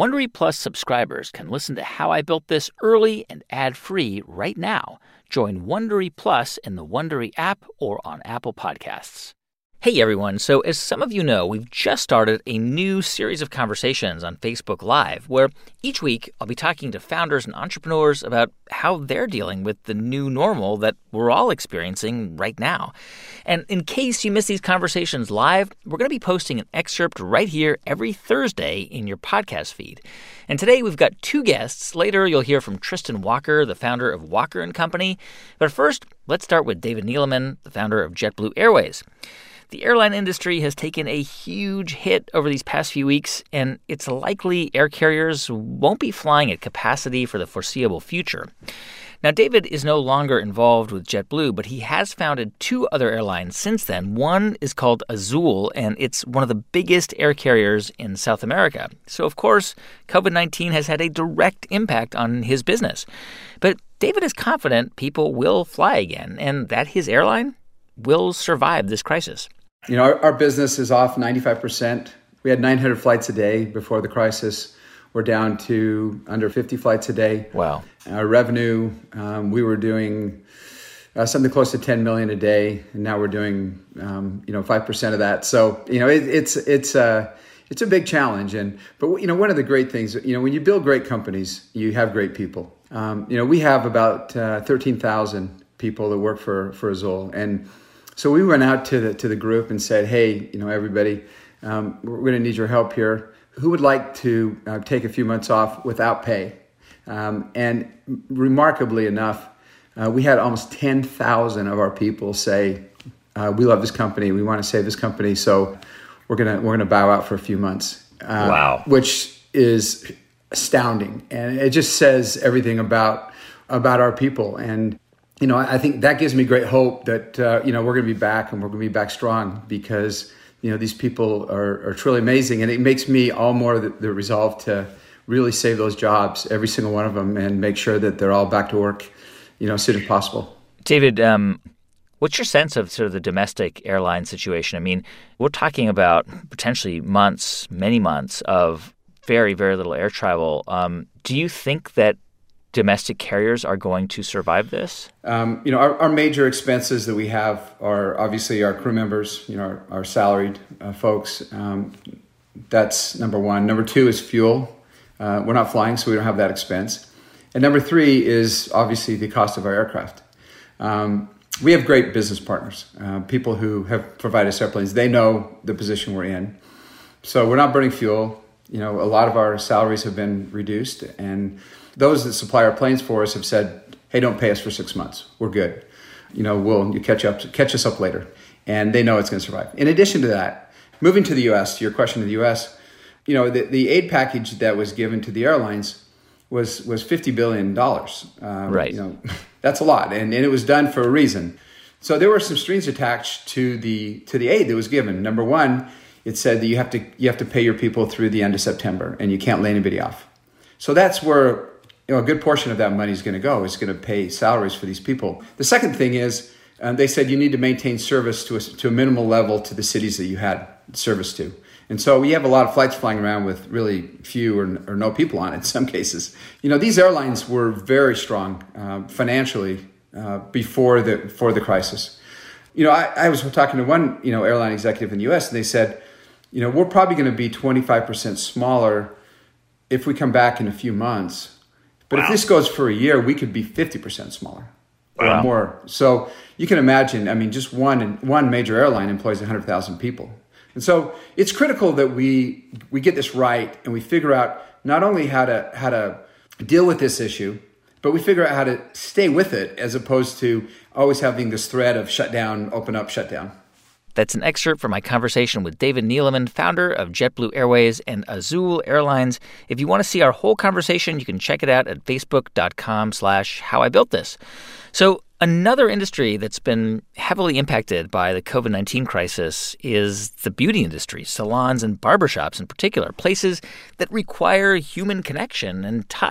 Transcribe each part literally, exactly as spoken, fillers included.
Wondery Plus subscribers can listen to How I Built This early and ad-free right now. Join Wondery Plus in the Wondery app or on Apple Podcasts. Hey, everyone. So as some of you know, we've just started a new series of conversations on Facebook Live, where each week I'll be talking to founders and entrepreneurs about how they're dealing with the new normal that we're all experiencing right now. And in case you miss these conversations live, we're going to be posting an excerpt right here every Thursday in your podcast feed. And today we've got two guests. Later you'll hear from Tristan Walker, the founder of Walker and Company. But first, let's start with David Neeleman, the founder of JetBlue Airways. The airline industry has taken a huge hit over these past few weeks, and it's likely air carriers won't be flying at capacity for the foreseeable future. Now, David is no longer involved with JetBlue, but he has founded two other airlines since then. One is called Azul, and it's one of the biggest air carriers in South America. So, of course, covid nineteen has had a direct impact on his business. But David is confident people will fly again and that his airline will survive this crisis. You know, our, our business is off ninety-five percent. We had nine hundred flights a day before the crisis. We're down to under fifty flights a day. Wow. Our revenue, um, we were doing uh, something close to ten million dollars a day, and now we're doing, um, you know, five percent of that. So, you know, it, it's it's uh, it's a big challenge. And but you know, one of the great things, you know, when you build great companies, you have great people. Um, you know, we have about uh, thirteen thousand people that work for for Azul, and so we went out to the to the group and said, hey, you know, everybody, um, we're going to need your help here. Who would like to uh, take a few months off without pay? Um, and remarkably enough, uh, we had almost ten thousand of our people say, uh, we love this company. We want to save this company. So we're going to we're going to bow out for a few months. Uh, wow. Which is astounding. And it just says everything about about our people. And you know, I think that gives me great hope that, uh, you know, we're going to be back and we're going to be back strong because, you know, these people are, are truly amazing. And it makes me all more the, the resolve to really save those jobs, every single one of them, and make sure that they're all back to work, you know, as soon as possible. David, um, what's your sense of sort of the domestic airline situation? I mean, we're talking about potentially months, many months of very, very little air travel. Um, do you think that domestic carriers are going to survive this? Um, you know, our, our major expenses that we have are obviously our crew members, you know, our, our salaried uh, folks. Um, that's number one. Number two is fuel. Uh, we're not flying, so we don't have that expense. And number three is obviously the cost of our aircraft. Um, we have great business partners, uh, people who have provided us airplanes. They know the position we're in. So we're not burning fuel. You know, a lot of our salaries have been reduced, and those that supply our planes for us have said, hey, don't pay us for six months. We're good. You know, we'll you catch up, catch us up later. And they know it's going to survive. In addition to that, moving to the U S, to your question to the U S, you know, the, the aid package that was given to the airlines was was fifty billion dollars. Um, right. You know, that's a lot. And, and it was done for a reason. So there were some strings attached to the to the aid that was given. Number one, it said that you have to you have to pay your people through the end of September and you can't lay anybody off. So that's where, you know, a good portion of that money is going to go. It's going to pay salaries for these people. The second thing is um, they said you need to maintain service to a, to a minimal level to the cities that you had service to. And so we have a lot of flights flying around with really few or, or no people on it in some cases. You know, these airlines were very strong uh, financially uh, before the before the crisis. You know, I, I was talking to one, you know, airline executive in the U S and they said, you know, we're probably going to be twenty-five percent smaller if we come back in a few months. But wow. If this goes for a year, we could be fifty percent smaller wow. or more. So you can imagine, I mean, just one one major airline employs one hundred thousand people. And so it's critical that we we get this right and we figure out not only how to how to deal with this issue, but we figure out how to stay with it as opposed to always having this thread of shut down, open up, shut down. That's an excerpt from my conversation with David Neeleman, founder of JetBlue Airways and Azul Airlines. If you want to see our whole conversation, you can check it out at facebook.com slash how I built this. So another industry that's been heavily impacted by the covid nineteen crisis is the beauty industry, salons and barbershops in particular, places that require human connection and touch.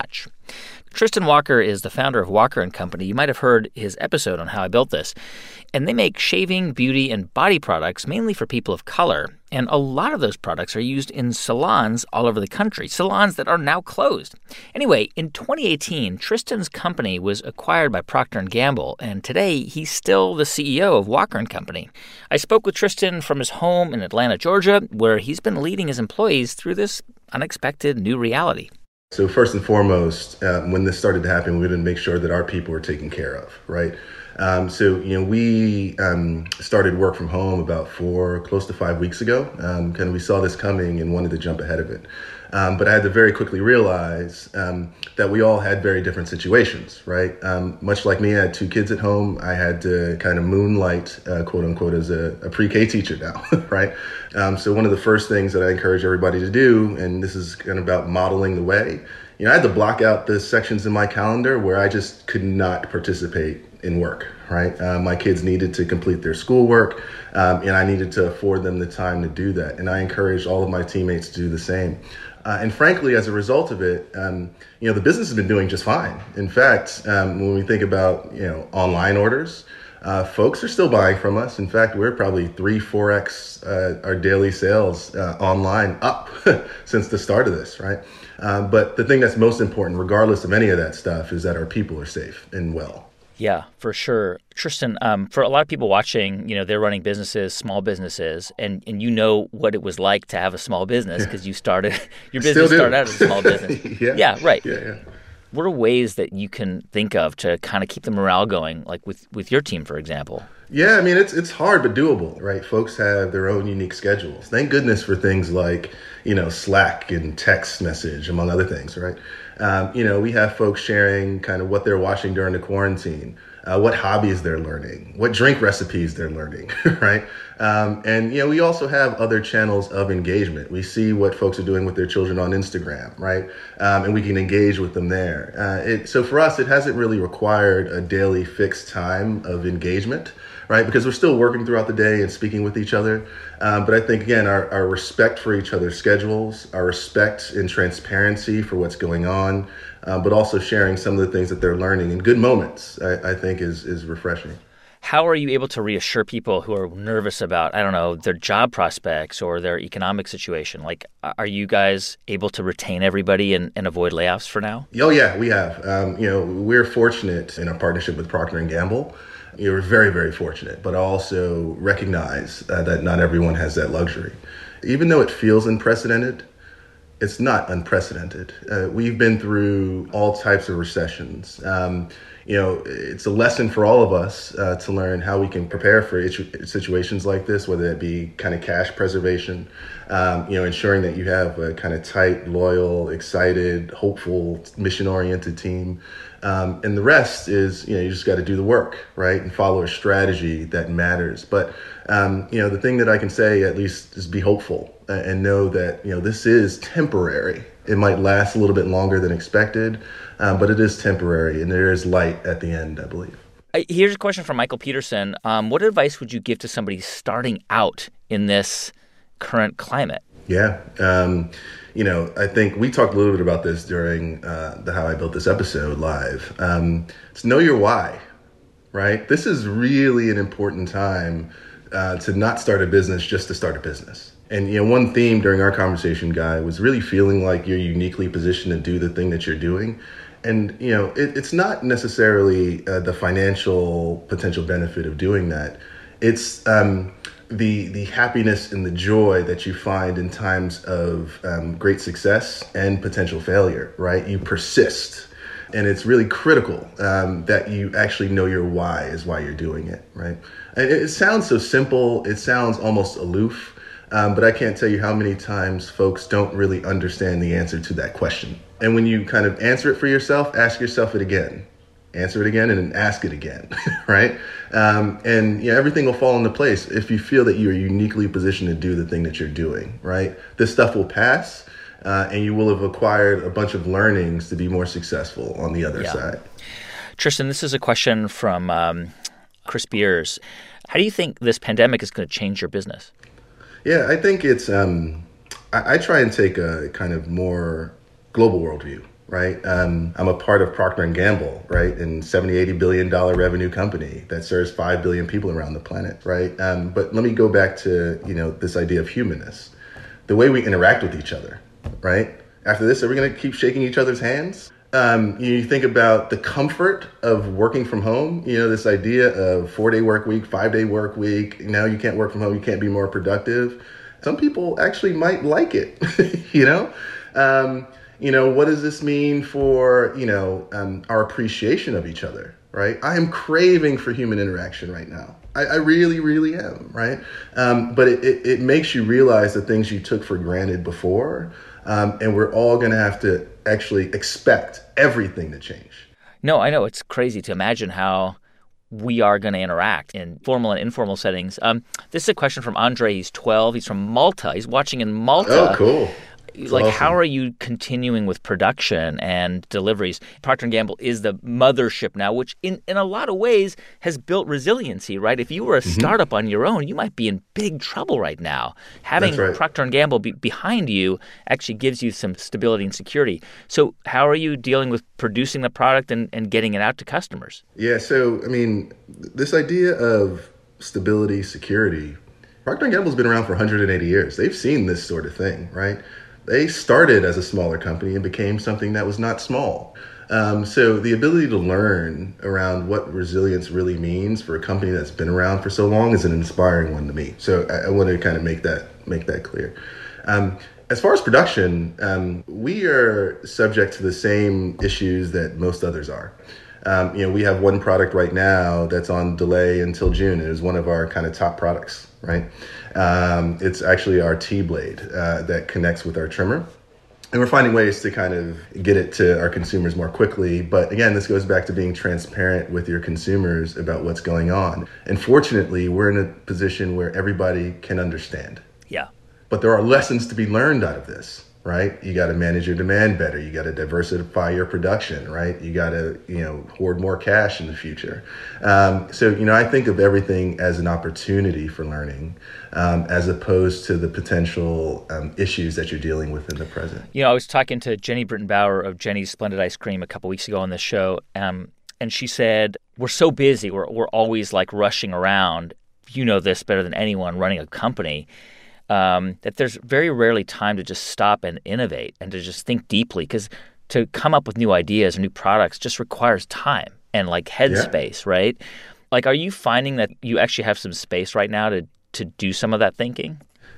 Tristan Walker is the founder of Walker and Company. You might have heard his episode on How I Built This. And they make shaving, beauty, and body products mainly for people of color. And a lot of those products are used in salons all over the country, salons that are now closed. Anyway, in twenty eighteen, Tristan's company was acquired by Procter and Gamble, and today he's still the C E O of Walker and Company. I spoke with Tristan from his home in Atlanta, Georgia, where he's been leading his employees through this unexpected new reality. So first and foremost, uh, when this started to happen, we didn't make sure that our people were taken care of, right? Um, so, you know, we um, started work from home about four, close to five weeks ago. Um, kind of we saw this coming and wanted to jump ahead of it. Um, but I had to very quickly realize um, that we all had very different situations, right? Um, much like me, I had two kids at home. I had to kind of moonlight, uh, quote unquote, as a, a pre-K teacher now, right? Um, so one of the first things that I encourage everybody to do, and this is kind of about modeling the way, you know, I had to block out the sections in my calendar where I just could not participate in work, right? Uh, my kids needed to complete their schoolwork, um, and I needed to afford them the time to do that. And I encouraged all of my teammates to do the same. Uh, and frankly, as a result of it, um, you know, the business has been doing just fine. In fact, um, when we think about, you know, online orders, uh, folks are still buying from us. In fact, we're probably three, four X uh, our daily sales uh, online up since the start of this, right? Um, but the thing that's most important, regardless of any of that stuff, is that our people are safe and well. Yeah, for sure. Tristan, um, for a lot of people watching, you know, they're running businesses, small businesses, and, and you know what it was like to have a small business because you started, your business started out as a small business. yeah. yeah, right. Yeah, yeah. What are ways that you can think of to kind of keep the morale going, like with, with your team, for example? Yeah, I mean, it's it's hard but doable, right? Folks have their own unique schedules. Thank goodness for things like, you know, Slack and text message, among other things, right? Um, you know, we have folks sharing kind of what they're watching during the quarantine, uh, what hobbies they're learning, what drink recipes they're learning, right? Um, and, you know, we also have other channels of engagement. We see what folks are doing with their children on Instagram, right? Um, and we can engage with them there. Uh, it, so for us, it hasn't really required a daily fixed time of engagement, right? Because we're still working throughout the day and speaking with each other. Um, but I think, again, our, our respect for each other's schedules, our respect and transparency for what's going on, uh, but also sharing some of the things that they're learning in good moments, I, I think is is refreshing. How are you able to reassure people who are nervous about, I don't know, their job prospects or their economic situation? Like, are you guys able to retain everybody and, and avoid layoffs for now? Oh, yeah, we have. Um, you know, we're fortunate in our partnership with Procter and Gamble. You know, we're very, very fortunate, but I also recognize uh, that not everyone has that luxury. Even though it feels unprecedented, it's not unprecedented. Uh, we've been through all types of recessions. Um, you know, it's a lesson for all of us uh, to learn how we can prepare for situations like this, whether it be kind of cash preservation, um, you know, ensuring that you have a kind of tight, loyal, excited, hopeful, mission-oriented team. Um, and the rest is, you know, you just got to do the work, right? And follow a strategy that matters. But, um, you know, the thing that I can say at least is be hopeful and know that, you know, this is temporary. It might last a little bit longer than expected, um, but it is temporary and there is light at the end, I believe. Here's a question from Michael Peterson. Um, what advice would you give to somebody starting out in this current climate? Yeah. Um, you know, I think we talked a little bit about this during uh, the How I Built This episode live. Um, it's know your why, right? This is really an important time uh, to not start a business just to start a business. And, you know, one theme during our conversation, Guy, was really feeling like you're uniquely positioned to do the thing that you're doing. And, you know, it, it's not necessarily uh, the financial potential benefit of doing that. It's um, the the happiness and the joy that you find in times of um, great success and potential failure, right? You persist. And it's really critical um, that you actually know your why is why you're doing it, right? And it, it sounds so simple. It sounds almost aloof. Um, but I can't tell you how many times folks don't really understand the answer to that question. And when you kind of answer it for yourself, ask yourself it again. Answer it again and then ask it again, right? Um, and you know, everything will fall into place if you feel that you are uniquely positioned to do the thing that you're doing, right? This stuff will pass uh, and you will have acquired a bunch of learnings to be more successful on the other yeah. side. Tristan, this is a question from um, Chris Beers. How do you think this pandemic is going to change your business? Yeah, I think it's, um, I, I try and take a kind of more global worldview, right? Um, I'm a part of Procter and Gamble, right? And seventy, eighty billion dollar revenue company that serves five billion people around the planet, right? Um, but let me go back to, you know, this idea of humanness, the way we interact with each other, right? After this, are we going to keep shaking each other's hands? Um, you think about the comfort of working from home, you know, this idea of four day work week, five day work week. Now you can't work from home. You can't be more productive. Some people actually might like it, you know? Um, you know, what does this mean for, you know, um, our appreciation of each other, right? I am craving for human interaction right now. I, I really, really am, right? Um, but it, it, it makes you realize the things you took for granted before. Um, and we're all going to have to actually expect everything to change. No, I know. It's crazy to imagine how we are going to interact in formal and informal settings. Um, this is a question from Andre. He's twelve. He's from Malta. He's watching in Malta. Oh, cool. That's like, awesome. How are you continuing with production and deliveries? Procter and Gamble is the mothership now, which in, in a lot of ways has built resiliency, right? If you were a mm-hmm. startup on your own, you might be in big trouble right now. Having right. Procter and Gamble be behind you actually gives you some stability and security. So how are you dealing with producing the product and, and getting it out to customers? Yeah, so, I mean, this idea of stability, security, Procter and Gamble's been around for one hundred eighty years. They've seen this sort of thing, right? They started as a smaller company and became something that was not small. Um, so the ability to learn around what resilience really means for a company that's been around for so long is an inspiring one to me. So I, I want to kind of make that make that clear. Um, as far as production, um, we are subject to the same issues that most others are. Um, you know, we have one product right now that's on delay until June. It is one of our kind of top products, right? Um, it's actually our T-blade uh, that connects with our trimmer. And we're finding ways to kind of get it to our consumers more quickly. But again, this goes back to being transparent with your consumers about what's going on. And fortunately, we're in a position where everybody can understand. Yeah. But there are lessons to be learned out of this. Right? You got to manage your demand better. You got to diversify your production, right? You got to, you know, hoard more cash in the future. Um, so, you know, I think of everything as an opportunity for learning, um, as opposed to the potential um, issues that you're dealing with in the present. You know, I was talking to Jenny Britton Bauer of Jenny's Splendid Ice Cream a couple weeks ago on this show, um, and she said, we're so busy. We're, we're always like rushing around. You know this better than anyone running a company. Um, that there's very rarely time to just stop and innovate and to just think deeply, because to come up with new ideas or new products just requires time and like headspace, yeah. right? Like, are you finding that you actually have some space right now to, to do some of that thinking?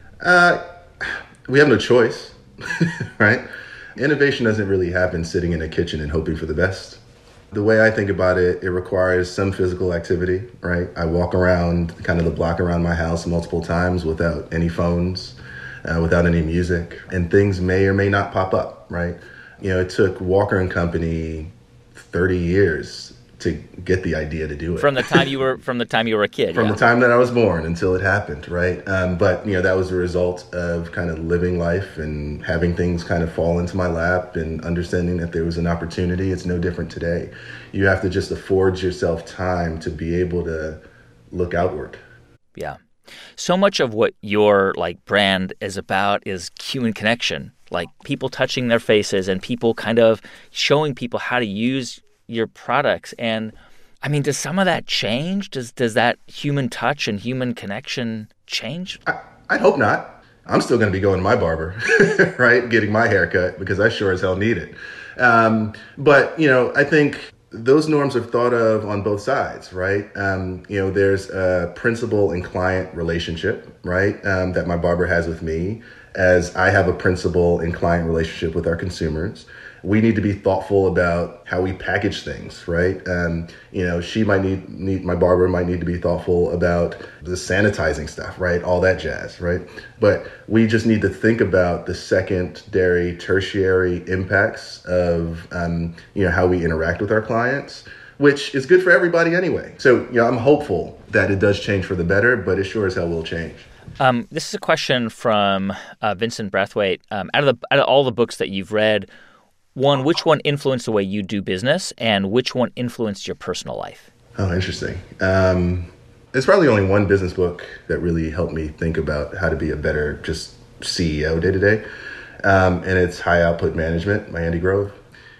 Uh, we have no choice, right? Innovation doesn't really happen sitting in a kitchen and hoping for the best. The way I think about it, it requires some physical activity, right? I walk around kind of the block around my house multiple times without any phones, uh, without any music, and things may or may not pop up, right? You know, it took Walker and Company thirty years to get the idea to do it. From the time you were from the time you were a kid. From yeah. the time that I was born until it happened, right? Um, but, you know, that was a result of kind of living life and having things kind of fall into my lap and understanding that there was an opportunity. It's no different today. You have to just afford yourself time to be able to look outward. Yeah. So much of what your like brand is about is human connection, like people touching their faces and people kind of showing people how to use your products. And I mean, does some of that change? Does does that human touch and human connection change? I, I hope not. I'm still going to be going to my barber, right? Getting my hair cut because I sure as hell need it. Um, but, you know, I think those norms are thought of on both sides, right? Um, you know, there's a principal and client relationship, right? Um, that my barber has with me, as I have a principal and client relationship with our consumers. We need to be thoughtful about how we package things, right? Um, you know, she might need, need, my barber might need to be thoughtful about the sanitizing stuff, right? All that jazz, right? But we just need to think about the secondary, tertiary impacts of, um, you know, how we interact with our clients, which is good for everybody anyway. So, you know, I'm hopeful that it does change for the better, but it sure as hell will change. Um, this is a question from uh, Vincent Brathwaite. Um, out of the out of all the books that you've read, one, which one influenced the way you do business, and which one influenced your personal life? Oh, interesting. Um, there's probably only one business book that really helped me think about how to be a better just C E O day to day, um, and it's High Output Management by Andy Grove.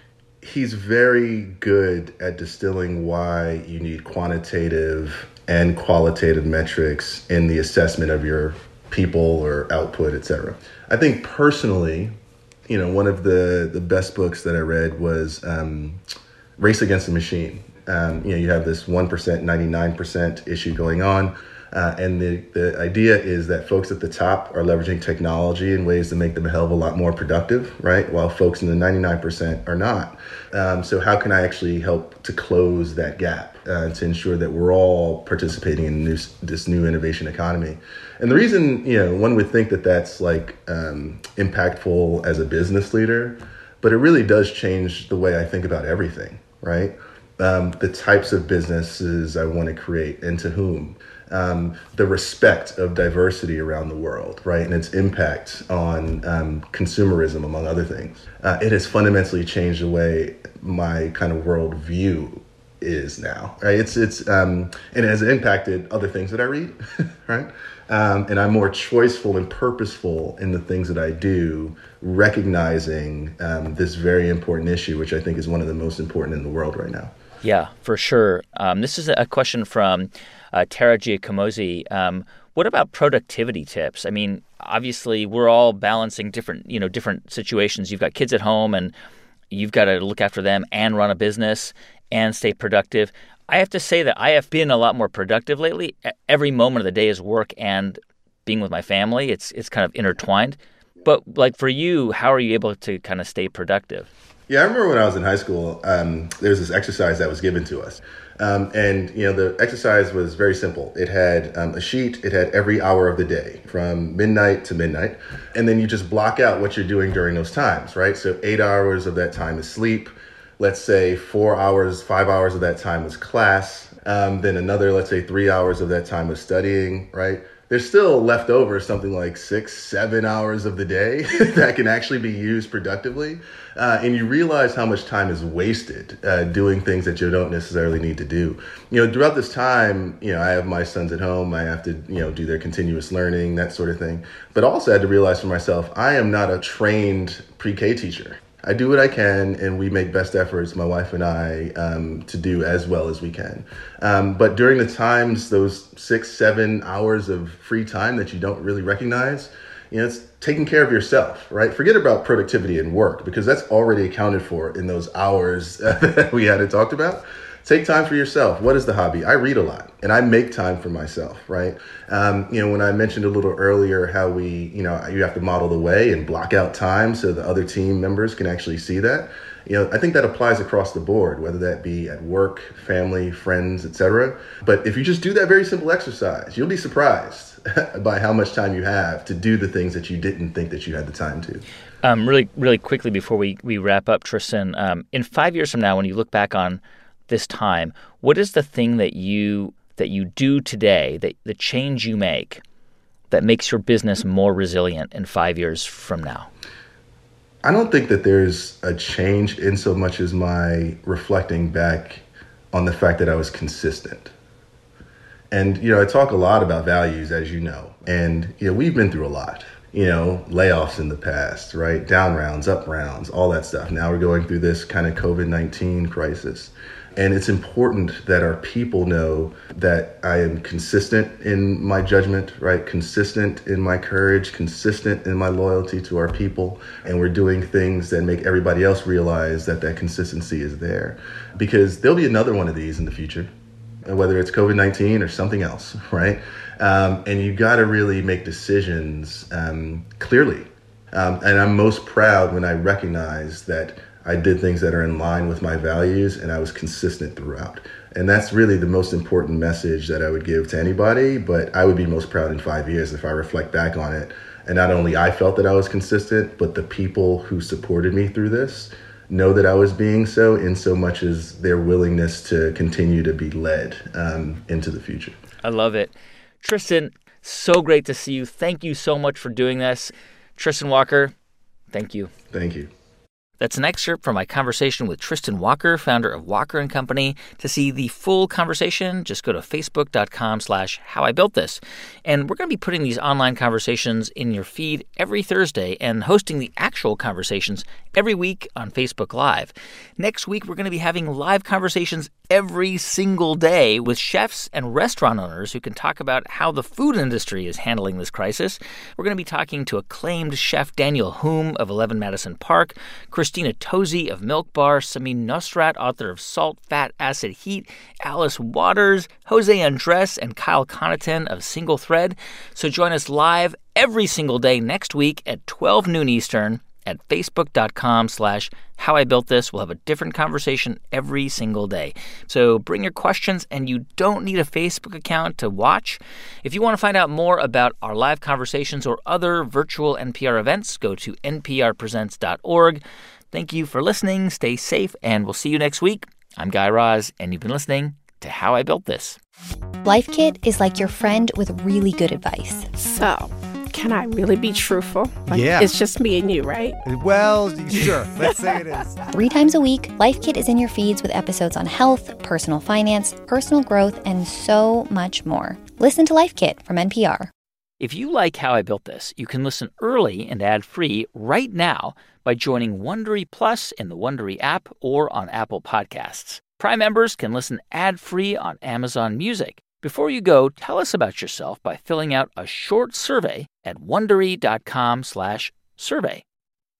he's very good at distilling why you need quantitative and qualitative metrics in the assessment of your people or output, et cetera. I think personally, you know, one of the, the best books that I read was um, Race Against the Machine. Um, you know, you have this one percent, ninety-nine percent issue going on. Uh, and the, the idea is that folks at the top are leveraging technology in ways to make them a hell of a lot more productive, right? While folks in the ninety-nine percent are not. Um, so how can I actually help to close that gap uh, to ensure that we're all participating in new, this new innovation economy? And the reason, you know, one would think that that's like um, impactful as a business leader, but it really does change the way I think about everything, right? Um, the types of businesses I want to create and to whom. Um, the respect of diversity around the world, right, and its impact on um, consumerism, among other things. Uh, it has fundamentally changed the way my kind of worldview is now, right? It's it's um, and it has impacted other things that I read, right? Um, and I'm more choiceful and purposeful in the things that I do, recognizing um, this very important issue, which I think is one of the most important in the world right now. Yeah, for sure. Um, this is a question from uh, Tara Giacomosi. Um, what about productivity tips? I mean, obviously, we're all balancing different, you know, different situations. You've got kids at home, and you've got to look after them and run a business and stay productive. I have to say that I have been a lot more productive lately. Every moment of the day is work and being with my family. It's it's kind of intertwined. But like for you, how are you able to kind of stay productive? Yeah, I remember when I was in high school, um, there was this exercise that was given to us. Um, and, you know, the exercise was very simple. It had um, a sheet. It had every hour of the day from midnight to midnight. And then you just block out what you're doing during those times, right? So eight hours of that time is sleep. Let's say four hours, five hours of that time was class. Um, then another, let's say three hours of that time was studying, right? There's still left over something like six, seven hours of the day that can actually be used productively. Uh, and you realize how much time is wasted uh, doing things that you don't necessarily need to do. You know, throughout this time, you know, I have my sons at home. I have to, you know, do their continuous learning, that sort of thing. But also I had to realize for myself, I am not a trained pre-K teacher. I do what I can, and we make best efforts, my wife and I, um, to do as well as we can. Um, but during the times, those six, seven hours of free time that you don't really recognize, you know, it's taking care of yourself, right? Forget about productivity and work, because that's already accounted for in those hours that we had talked about. Take time for yourself. What is the hobby? I read a lot, and I make time for myself, right? Um, you know, when I mentioned a little earlier how we, you know, you have to model the way and block out time so the other team members can actually see that. You know, I think that applies across the board, whether that be at work, family, friends, et cetera. But if you just do that very simple exercise, you'll be surprised by how much time you have to do the things that you didn't think that you had the time to. Um, really, really quickly before we, we wrap up, Tristan, um, in five years from now, when you look back on this time, what is the thing that you that you do today, that the change you make that makes your business more resilient in five years from now? I don't think that there's a change in so much as my reflecting back on the fact that I was consistent. And, you know, I talk a lot about values, as you know, and, you know, we've been through a lot, you know, layoffs in the past, right? Down rounds, up rounds, all that stuff. Now we're going through this kind of covid nineteen crisis. And it's important that our people know that I am consistent in my judgment, right? Consistent in my courage, consistent in my loyalty to our people. And we're doing things that make everybody else realize that that consistency is there. Because there'll be another one of these in the future, whether it's covid nineteen or something else, right? Um, and you got to really make decisions um, clearly. Um, and I'm most proud when I recognize that I did things that are in line with my values, and I was consistent throughout. And that's really the most important message that I would give to anybody, but I would be most proud in five years if I reflect back on it. And not only I felt that I was consistent, but the people who supported me through this know that I was being so, in so much as their willingness to continue to be led um, into the future. I love it. Tristan, so great to see you. Thank you so much for doing this. Tristan Walker, thank you. Thank you. That's an excerpt from my conversation with Tristan Walker, founder of Walker and Company. To see the full conversation, just go to facebook.com slash how I built this. And we're going to be putting these online conversations in your feed every Thursday and hosting the actual conversations every week on Facebook Live. Next week, we're going to be having live conversations every single day with chefs and restaurant owners who can talk about how the food industry is handling this crisis. We're going to be talking to acclaimed chef Daniel Humm of eleven Madison Park, Christina Tosi of Milk Bar, Samin Nosrat, author of Salt, Fat, Acid, Heat, Alice Waters, Jose Andres, and Kyle Connaughton of Single Thread. So join us live every single day next week at twelve noon Eastern at facebook.com slash how I built this. We'll have a different conversation every single day. So bring your questions, and you don't need a Facebook account to watch. If you want to find out more about our live conversations or other virtual N P R events, go to n p r presents dot org. Thank you for listening. Stay safe, and we'll see you next week. I'm Guy Raz, and you've been listening to How I Built This. Life Kit is like your friend with really good advice. So, can I really be truthful? Like, yeah. It's just me and you, right? Well, sure. Let's say it is. Three times a week, Life Kit is in your feeds with episodes on health, personal finance, personal growth, and so much more. Listen to Life Kit from N P R. If you like How I Built This, you can listen early and ad-free right now by joining Wondery Plus in the Wondery app or on Apple Podcasts. Prime members can listen ad-free on Amazon Music. Before you go, tell us about yourself by filling out a short survey at wondery.com slash survey.